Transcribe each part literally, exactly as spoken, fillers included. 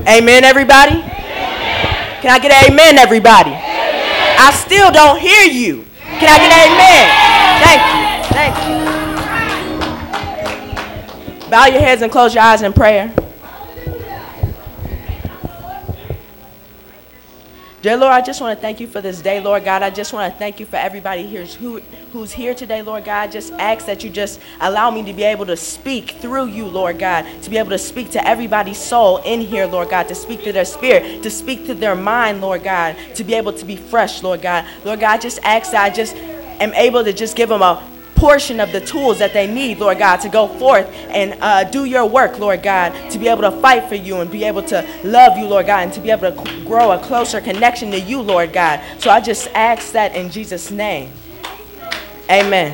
Amen, everybody? Amen. Can I get an amen, everybody? Amen. I still don't hear you. Can I get an amen? Thank you. Thank you. Bow your heads and close your eyes in prayer. Dear Lord, I just want to thank you for this day, Lord God. I just want to thank you for everybody here who, who's here today, Lord God. I just ask that you just allow me to be able to speak through you, Lord God, to be able to speak to everybody's soul in here, Lord God, to speak to their spirit, to speak to their mind, Lord God, to be able to be fresh, Lord God. Lord God, I just ask that I just am able to just give them a portion of the tools that they need, Lord God, to go forth and uh, do your work, Lord God, to be able to fight for you and be able to love you, Lord God, and to be able to grow a closer connection to you, Lord God. So I just ask that in Jesus' name. Amen.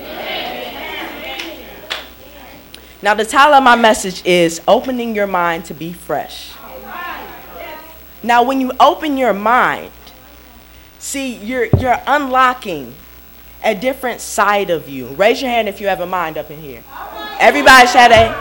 Now the title of my message is Opening Your Mind to Be Fresh. Now when you open your mind, see, you're you're unlocking a different side of you. Raise your hand if you have a mind up in here. Everybody shout a.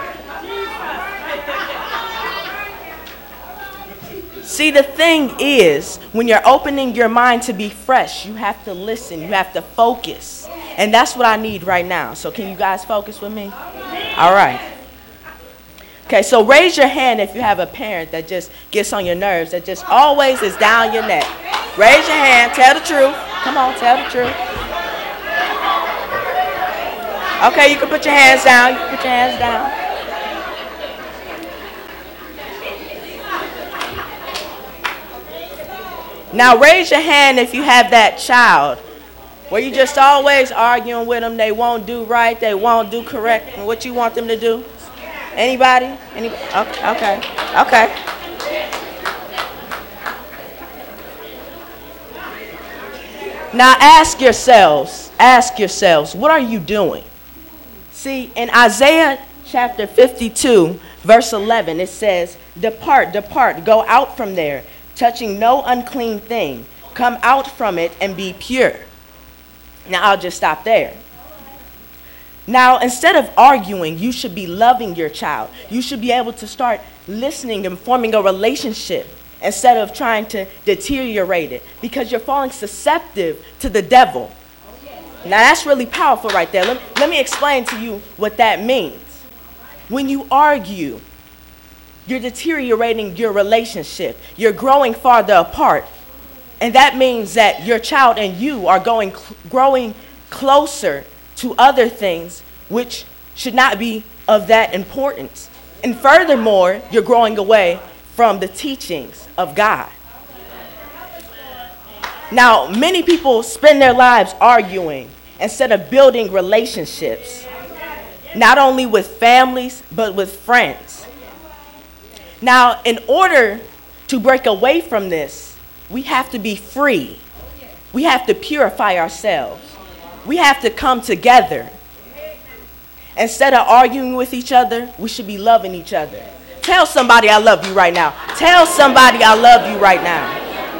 See, the thing is, when you're opening your mind to be fresh, you have to listen, you have to focus. And that's what I need right now. So can you guys focus with me? All right. Okay, so raise your hand if you have a parent that just gets on your nerves, that just always is down your neck. Raise your hand, tell the truth. Come on, tell the truth. Okay, you can put your hands down. You can put your hands down. Now raise your hand if you have that child where you just always arguing with them. They won't do right. They won't do correct. And what you want them to do? Anybody? Anybody? Okay. Okay. Okay. Now ask yourselves, ask yourselves, what are you doing? See, in Isaiah chapter fifty-two, verse eleven, it says, Depart, depart, go out from there, touching no unclean thing. Come out from it and be pure. Now, I'll just stop there. Now, instead of arguing, you should be loving your child. You should be able to start listening and forming a relationship instead of trying to deteriorate it, because you're falling susceptible to the devil. Now that's really powerful right there. Let, let me explain to you what that means. When you argue, you're deteriorating your relationship. You're growing farther apart. And that means that your child and you are going cl- growing closer to other things which should not be of that importance. And furthermore, you're growing away from the teachings of God. Now, many people spend their lives arguing instead of building relationships, not only with families, but with friends. Now, in order to break away from this, we have to be free. We have to purify ourselves. We have to come together. Instead of arguing with each other, we should be loving each other. Tell somebody I love you right now. Tell somebody I love you right now.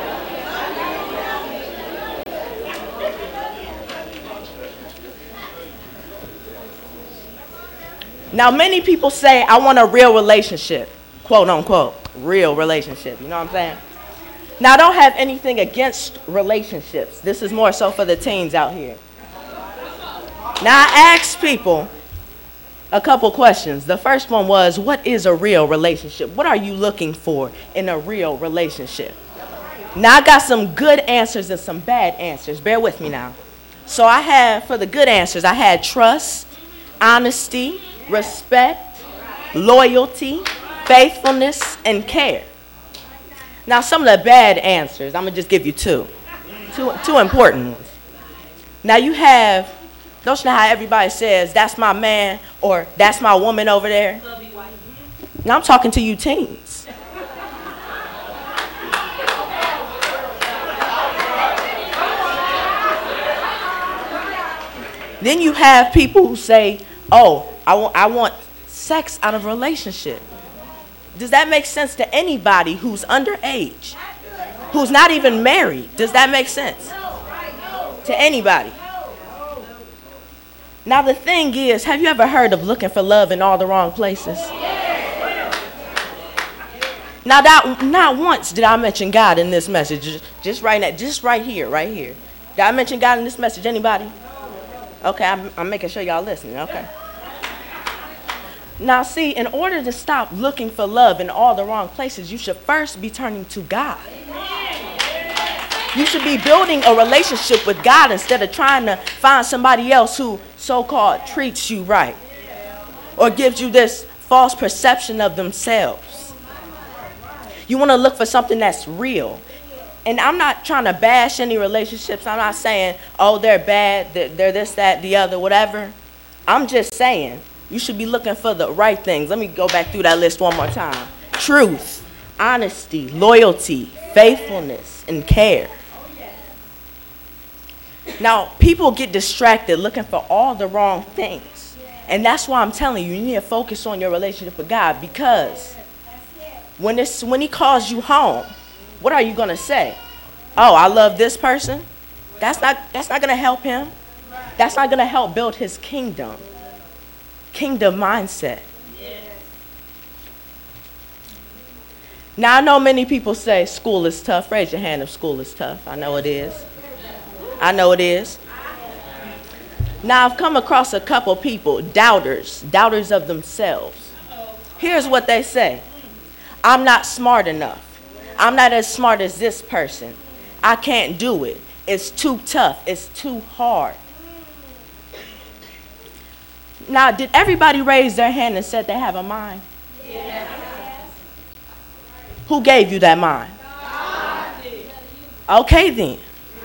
Now, many people say, I want a real relationship, quote unquote, real relationship. You know what I'm saying? Now, I don't have anything against relationships. This is more so for the teens out here. Now, I asked people a couple questions. The first one was, what is a real relationship? What are you looking for in a real relationship? Now, I got some good answers and some bad answers. Bear with me now. So I had, for the good answers, I had trust, honesty, respect, loyalty, faithfulness, and care. Now, some of the bad answers, I'm going to just give you two. Two, two important ones. Now, you have, don't you know how everybody says, that's my man, or that's my woman over there? Now, I'm talking to you teens. Then you have people who say, oh, I want, I want sex out of a relationship. Does that make sense to anybody who's underage, who's not even married? Does that make sense to anybody? Now, the thing is, have you ever heard of looking for love in all the wrong places? Now, that, not once did I mention God in this message. Just, just right now, just right here, right here. Did I mention God in this message? Anybody? Okay, I'm, I'm making sure y'all listening. Okay. Now, see, in order to stop looking for love in all the wrong places, you should first be turning to God. You should be building a relationship with God instead of trying to find somebody else who so-called treats you right or gives you this false perception of themselves. You want to look for something that's real. And I'm not trying to bash any relationships. I'm not saying, oh, they're bad, they're, they're this, that, the other, whatever. I'm just saying you should be looking for the right things. Let me go back through that list one more time. Truth, honesty, loyalty, faithfulness, and care. Now, people get distracted looking for all the wrong things. And that's why I'm telling you, you need to focus on your relationship with God, because when, it's, when he calls you home, what are you going to say? Oh, I love this person? That's not, that's not going to help him. That's not going to help build his kingdom. Kingdom mindset. Now, I know many people say school is tough. Raise your hand if school is tough. I know it is. I know it is. Now, I've come across a couple people, doubters, doubters of themselves. Here's what they say. I'm not smart enough. I'm not as smart as this person. I can't do it. It's too tough. It's too hard. Now, did everybody raise their hand and said they have a mind? Yes. Who gave you that mind? God. Okay, then.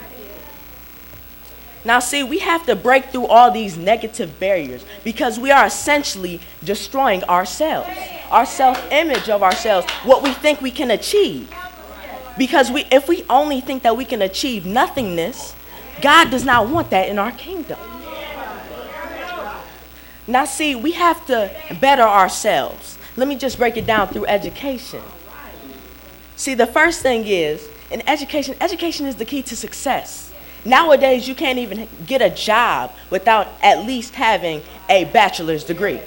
Now, see, we have to break through all these negative barriers because we are essentially destroying ourselves, our self-image of ourselves, what we think we can achieve. Because we, if we only think that we can achieve nothingness, God does not want that in our kingdom. Now, see, we have to better ourselves. Let me just break it down through education. See, the first thing is, in education, education is the key to success. Nowadays, you can't even get a job without at least having a bachelor's degree.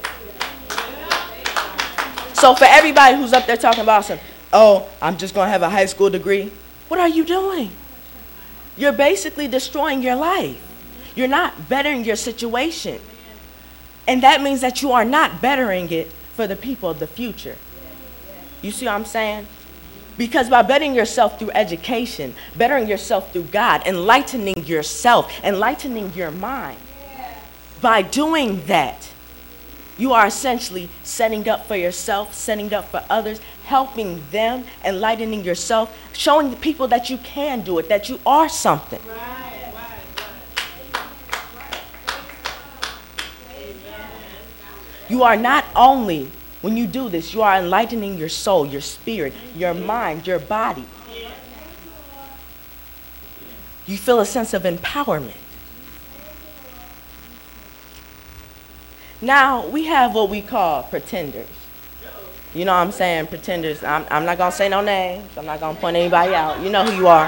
So for everybody who's up there talking about some, oh, I'm just going to have a high school degree, what are you doing? You're basically destroying your life. You're not bettering your situation. And that means that you are not bettering it for the people of the future. You see what I'm saying? Because by bettering yourself through education, bettering yourself through God, enlightening yourself, enlightening your mind, by doing that, you are essentially setting up for yourself, setting up for others, helping them, enlightening yourself, showing the people that you can do it, that you are something. You are not only, when you do this, you are enlightening your soul, your spirit, your mind, your body. You feel a sense of empowerment. Now, we have what we call pretenders. You know what I'm saying? Pretenders. I'm, I'm not going to say no names. I'm not going to point anybody out. You know who you are.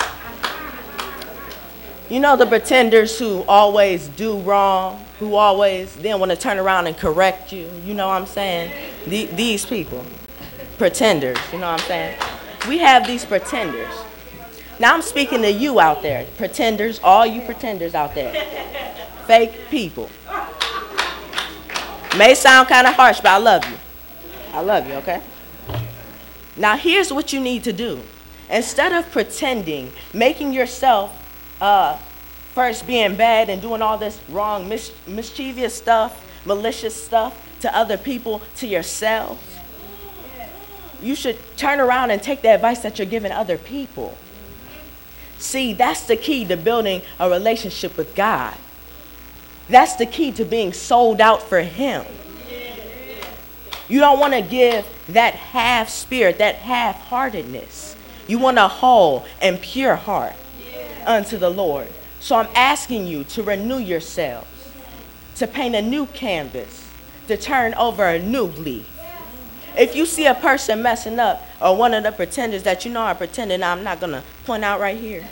You know the pretenders who always do wrong, who always then want to turn around and correct you. You know what I'm saying? The, these people, pretenders, you know what I'm saying? We have these pretenders. Now I'm speaking to you out there, pretenders, all you pretenders out there, fake people. May sound kind of harsh, but I love you. I love you, okay? Now here's what you need to do. Instead of pretending, making yourself Uh, first being bad and doing all this wrong, mis- mischievous stuff, malicious stuff to other people, to yourselves, you should turn around and take the advice that you're giving other people. See, that's the key to building a relationship with God. That's the key to being sold out for Him. You don't want to give that half spirit, that half-heartedness. You want a whole and pure heart unto the Lord. So I'm asking you to renew yourselves, to paint a new canvas, to turn over a new leaf. If you see a person messing up, or one of the pretenders that you know are pretending, I'm not going to point out right here,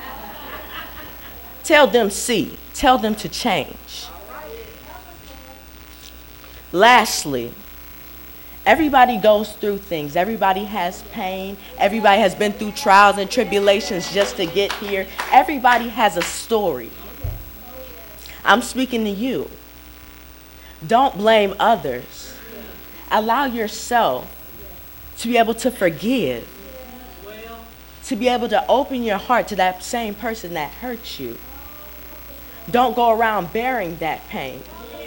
tell them see, tell them to change. Lastly, Everybody goes through things. Everybody has pain. Everybody has been through trials and tribulations just to get here. Everybody has a story. I'm speaking to you. Don't blame others. Allow yourself to be able to forgive. To be able to open your heart to that same person that hurt you. Don't go around bearing that pain.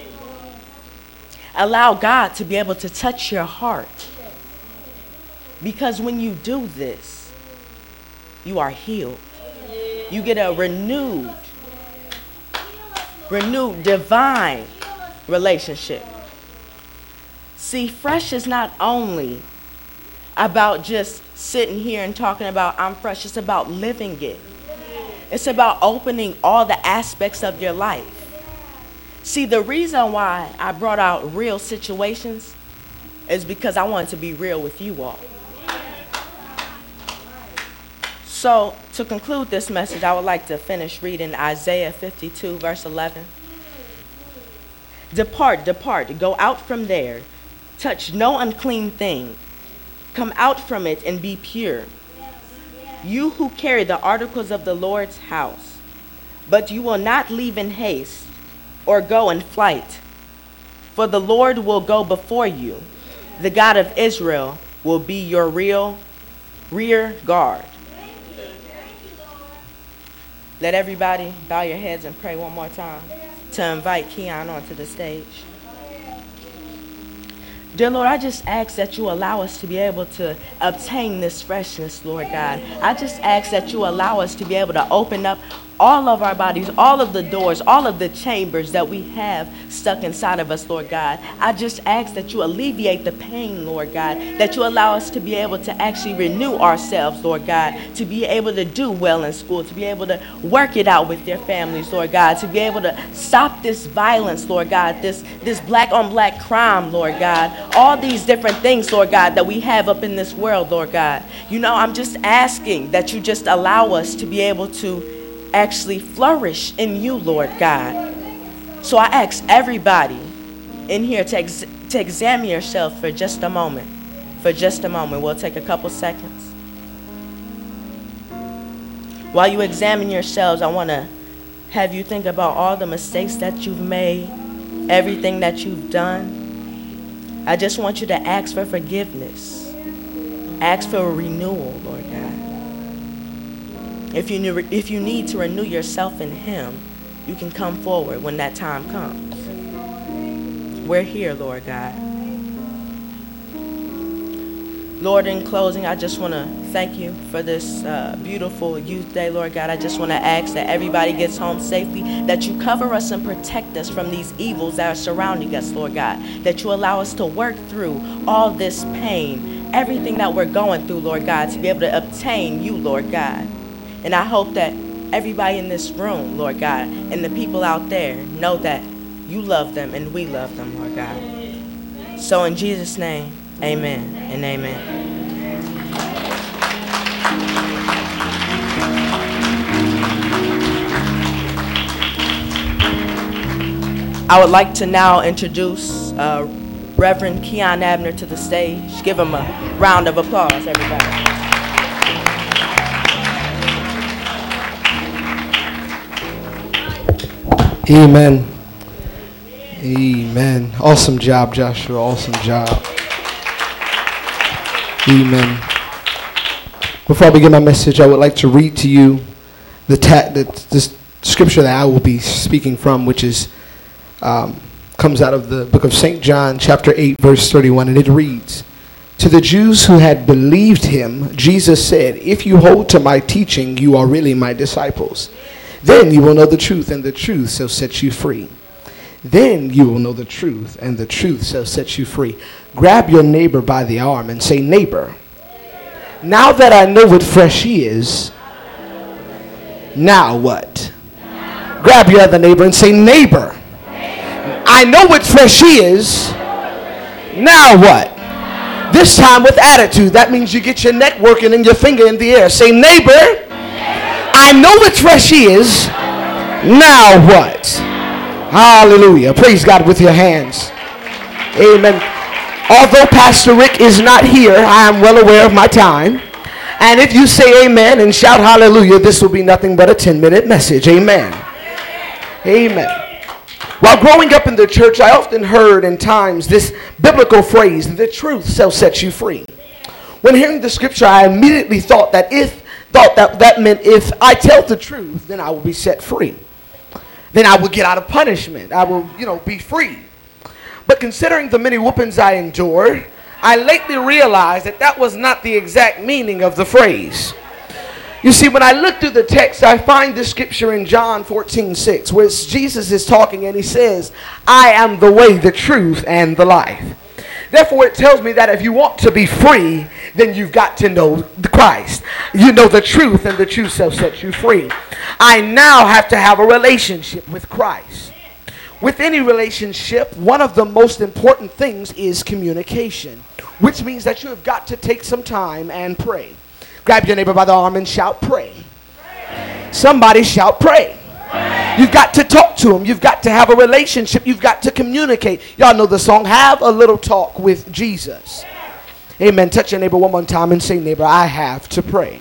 Allow God to be able to touch your heart. Because when you do this, you are healed. You get a renewed, renewed divine relationship. See, fresh is not only about just sitting here and talking about I'm fresh. It's about living it. It's about opening all the aspects of your life. See, the reason why I brought out real situations is because I wanted to be real with you all. So, to conclude this message, I would like to finish reading Isaiah fifty-two, verse eleven. Depart, depart, go out from there. Touch no unclean thing. Come out from it and be pure. You who carry the articles of the Lord's house, but you will not leave in haste or go in flight. For the Lord will go before you. The God of Israel will be your real rear guard. Let everybody bow your heads and pray one more time to invite Keon onto the stage. Dear Lord, I just ask that you allow us to be able to obtain this freshness, Lord God. I just ask that you allow us to be able to open up all of our bodies, all of the doors, all of the chambers that we have stuck inside of us, Lord God. I just ask that you alleviate the pain, Lord God, that you allow us to be able to actually renew ourselves, Lord God, to be able to do well in school, to be able to work it out with their families, Lord God, to be able to stop this violence, Lord God, this, this black on black crime, Lord God, all these different things, Lord God, that we have up in this world, Lord God. You know, I'm just asking that you just allow us to be able to actually flourish in you, Lord God. So I ask everybody in here to, ex- to examine yourself for just a moment. For just a moment. We'll take a couple seconds. While you examine yourselves, I want to have you think about all the mistakes that you've made, everything that you've done. I just want you to ask for forgiveness. Ask for a renewal, Lord God. If you, ne- if you need to renew yourself in him, you can come forward when that time comes. We're here, Lord God. Lord, in closing, I just want to thank you for this uh, beautiful youth day, Lord God. I just want to ask that everybody gets home safely, that you cover us and protect us from these evils that are surrounding us, Lord God, that you allow us to work through all this pain, everything that we're going through, Lord God, to be able to obtain you, Lord God. And I hope that everybody in this room, Lord God, and the people out there know that you love them and we love them, Lord God. So in Jesus' name, amen and amen. I would like to now introduce uh, Reverend Keon Abner to the stage. Give him a round of applause, everybody. Amen. Amen. Awesome job, Joshua. Awesome job. Amen. Before I begin my message, I would like to read to you the, ta- the, the scripture that I will be speaking from, which is um, comes out of the book of Saint John, chapter eight, verse thirty-one, and it reads, "To the Jews who had believed him, Jesus said, 'If you hold to my teaching, you are really my disciples. Then you will know the truth, and the truth shall set you free.' Then you will know the truth, and the truth shall set you free." Grab your neighbor by the arm and say, "Neighbor, now that I know what fresh is, now what?" Grab your other neighbor and say, "Neighbor, I know what fresh is, now what?" This time with attitude. That means you get your neck working and your finger in the air. Say, "Neighbor, I know what fresh is, now what?" Hallelujah. Praise God with your hands. Amen. Although Pastor Rick is not here, I am well aware of my time. And if you say amen and shout hallelujah, this will be nothing but a ten-minute message. Amen. Amen. While growing up in the church, I often heard in times this biblical phrase, the truth shall set you free. When hearing the scripture, I immediately thought that if thought that that meant if I tell the truth, then I will be set free. Then I will get out of punishment. I will, you know, be free. But considering the many whoopings I endured, I lately realized that that was not the exact meaning of the phrase. You see, when I look through the text, I find this scripture in John fourteen six, where Jesus is talking and he says, I am the way, the truth, and the life. Therefore, it tells me that if you want to be free, then you've got to know the Christ. You know the truth, and the truth shall set you free. I now have to have a relationship with Christ. With any relationship, one of the most important things is communication, which means that you have got to take some time and pray. Grab your neighbor by the arm and shout, pray. Pray. Somebody shout, pray. Pray. You've got to talk to him. You've got to have a relationship. You've got to communicate. Y'all know the song, Have a Little Talk with Jesus. Amen. Touch your neighbor one more time and say, neighbor, I have to pray.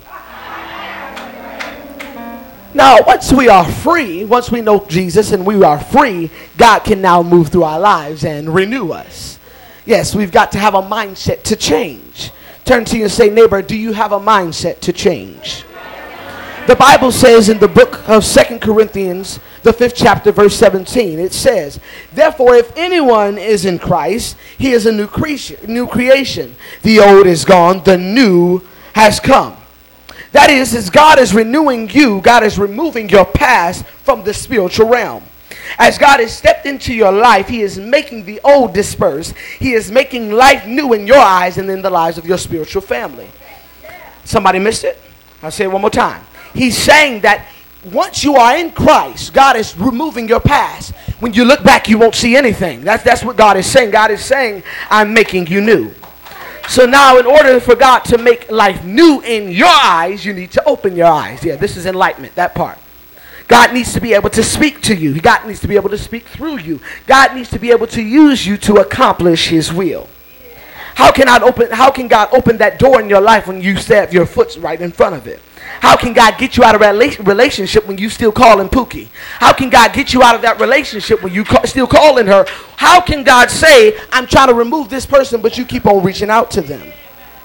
Now, once we are free, once we know Jesus and we are free, God can now move through our lives and renew us. Yes, we've got to have a mindset to change. Turn to you and say, neighbor, do you have a mindset to change? The Bible says in the book of Second Corinthians, the fifth chapter, verse seventeen, it says, therefore, if anyone is in Christ, he is a new creation. New creation. The old is gone, the new has come. That is, as God is renewing you, God is removing your past from the spiritual realm. As God has stepped into your life, he is making the old disperse. He is making life new in your eyes and in the lives of your spiritual family. Somebody missed it? I'll say it one more time. He's saying that once you are in Christ, God is removing your past. When you look back, you won't see anything. That's, that's what God is saying. God is saying, I'm making you new. So now, in order for God to make life new in your eyes, you need to open your eyes. Yeah, this is enlightenment, that part. God needs to be able to speak to you. God needs to be able to speak through you. God needs to be able to use you to accomplish his will. How can God open, how can God open that door in your life when you have your foot right in front of it? How can God get you out of that relationship when you still calling Pookie? How can God get you out of that relationship when you ca- still calling her? How can God say, I'm trying to remove this person, but you keep on reaching out to them?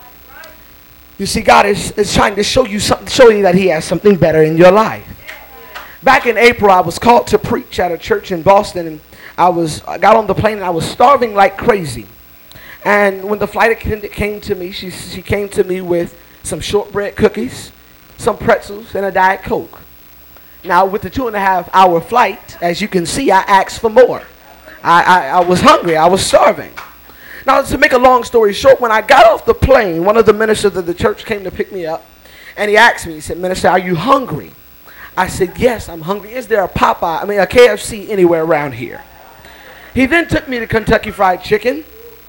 You see, God is, is trying to show you something, show you that he has something better in your life. Back in April, I was called to preach at a church in Boston, and I was I got on the plane and I was starving like crazy. And when the flight attendant came to me, she she came to me with some shortbread cookies, some pretzels, and a Diet Coke. Now, with the two and a half hour flight, as you can see, I asked for more. I, I, I was hungry. I was starving. Now, to make a long story short, when I got off the plane, one of the ministers of the church came to pick me up, and he asked me, he said, Minister, are you hungry? I said, yes, I'm hungry. Is there a Popeye, I mean a K F C anywhere around here? He then took me to Kentucky Fried Chicken.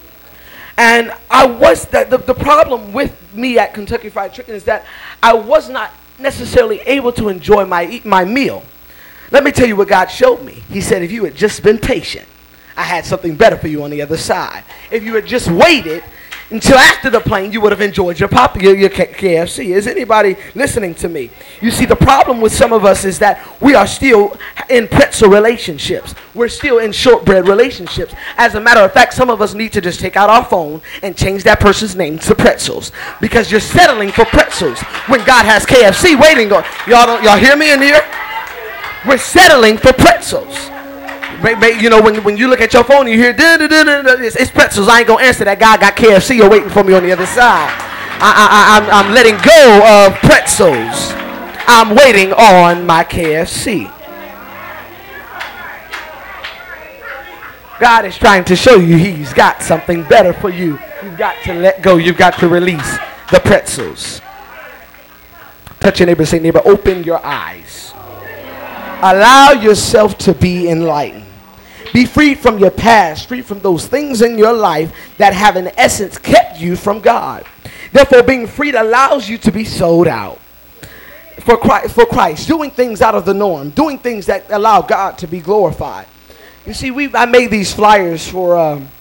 And I was, the, the, the problem with me at Kentucky Fried Chicken is that I was not necessarily able to enjoy my, eat my meal. Let me tell you what God showed me. He said, if you had just been patient, I had something better for you on the other side. If you had just waited until after the plane, you would have enjoyed your pop, your, your K F C. Is anybody listening to me? You see, the problem with some of us is that we are still in pretzel relationships. We're still in shortbread relationships. As a matter of fact, some of us need to just take out our phone and change that person's name to pretzels, because you're settling for pretzels when God has K F C waiting on. Y'all don't, y'all hear me in here? We're settling for pretzels. You know, when, when you look at your phone and you hear, duh, duh, duh, duh, duh, it's, it's pretzels. I ain't going to answer that. Guy got K F C or waiting for me on the other side. I, I, I, I'm, I'm letting go of pretzels. I'm waiting on my K F C. God is trying to show you he's got something better for you. You've got to let go. You've got to release the pretzels. Touch your neighbor and say, neighbor, open your eyes. Allow yourself to be enlightened. Be freed from your past, free from those things in your life that have in essence kept you from God. Therefore, being freed allows you to be sold out for Christ, for Christ, doing things out of the norm, doing things that allow God to be glorified. You see, we I made these flyers for um,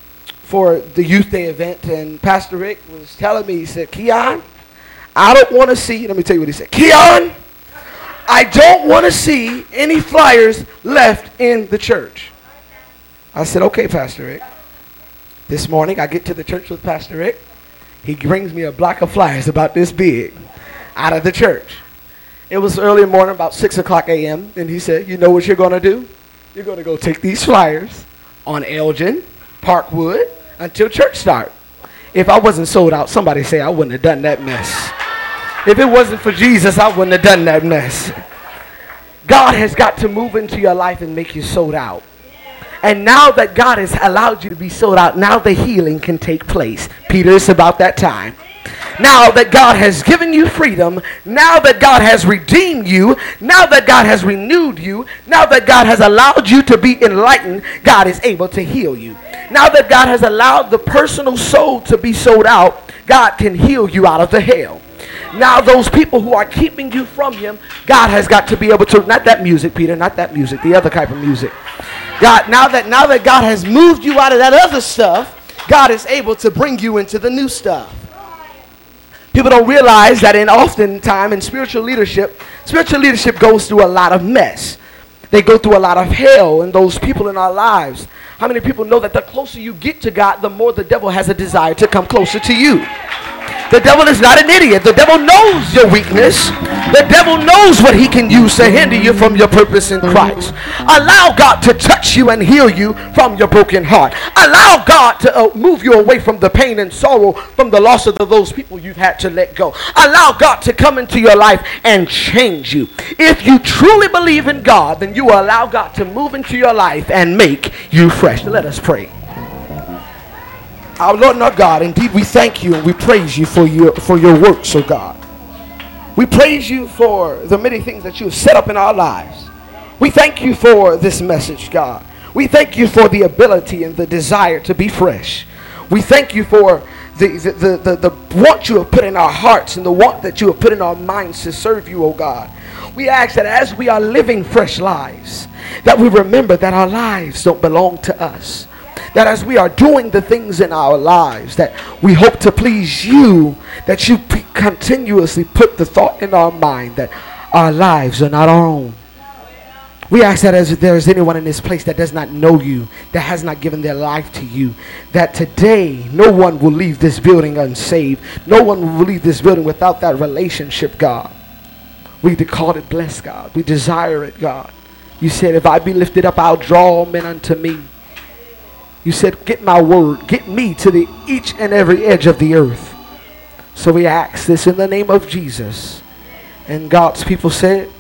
for the Youth Day event, and Pastor Rick was telling me, he said, Keon, I don't want to see, let me tell you what he said, Keon, I don't want to see any flyers left in the church. I said, okay, Pastor Rick. This morning I get to the church with Pastor Rick. He brings me a block of flyers about this big out of the church. It was early in the morning, about six o'clock a m, and he said, you know what you're going to do? You're going to go take these flyers on Elgin, Parkwood, until church start. If I wasn't sold out, somebody say I wouldn't have done that mess. If it wasn't for Jesus, I wouldn't have done that mess. God has got to move into your life and make you sold out. And now that God has allowed you to be sold out, now the healing can take place. Peter, it's about that time. Now that God has given you freedom, now that God has redeemed you, now that God has renewed you, now that God has allowed you to be enlightened, God is able to heal you. Now that God has allowed the personal soul to be sold out, God can heal you out of the hell. Now those people who are keeping you from him, God has got to be able to, not that music, Peter, not that music, the other type of music. God, now that now that God has moved you out of that other stuff, God is able to bring you into the new stuff. People don't realize that in often time in spiritual leadership, spiritual leadership goes through a lot of mess. They go through a lot of hell, and those people in our lives. How many people know that the closer you get to God, the more the devil has a desire to come closer to you? The devil is not an idiot. The devil knows your weakness. The devil knows what he can use to hinder you from your purpose in Christ. Allow God to touch you and heal you from your broken heart. Allow God to uh, move you away from the pain and sorrow from the loss of the, those people you've had to let go. Allow God to come into your life and change you. If you truly believe in God, then you will allow God to move into your life and make you fresh. Let us pray. Our Lord and our God, indeed we thank you and we praise you for your, for your works, oh God. We praise you for the many things that you have set up in our lives. We thank you for this message, God. We thank you for the ability and the desire to be fresh. We thank you for the, the, the, the, the want you have put in our hearts and the want that you have put in our minds to serve you, oh God. We ask that as we are living fresh lives, that we remember that our lives don't belong to us. That as we are doing the things in our lives that we hope to please you, that you p- continuously put the thought in our mind that our lives are not our own. We ask that as there is anyone in this place that does not know you, that has not given their life to you, that today no one will leave this building unsaved. No one will leave this building without that relationship, God. We call it blessed, God. We desire it, God. You said, if I be lifted up, I'll draw all men unto me. You said, get my word, get me to the each and every edge of the earth. So we ask this in the name of Jesus. And God's people said,